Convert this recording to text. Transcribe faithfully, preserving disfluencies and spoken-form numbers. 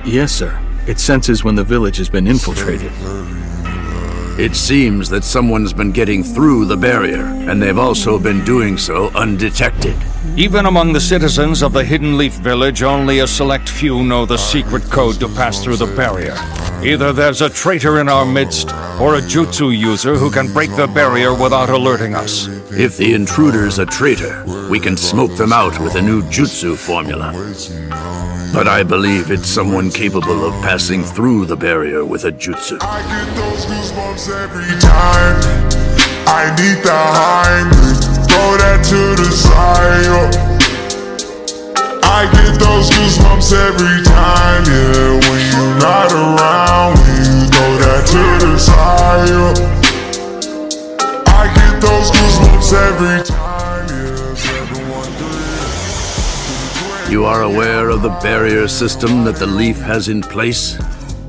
Yes, sir. It senses when the village has been infiltrated. It seems that someone's been getting through the barrier, and they've also been doing so undetected. Even among the citizens of the Hidden Leaf Village, only a select few know the secret code to pass through the barrier. Either there's a traitor in our midst, or a jutsu user who can break the barrier without alerting us. If the intruder's a traitor, we can smoke them out with a new jutsu formula. But I believe it's someone capable of passing through the barrier with a jutsu. I get those goosebumps every time. I need the Heimlich, throw that to the side. I get those goosebumps every time, yeah. When you're not around, when you throw that to the side. I get those goosebumps every time, yeah. seven one three You are aware of the barrier system that the Leaf has in place?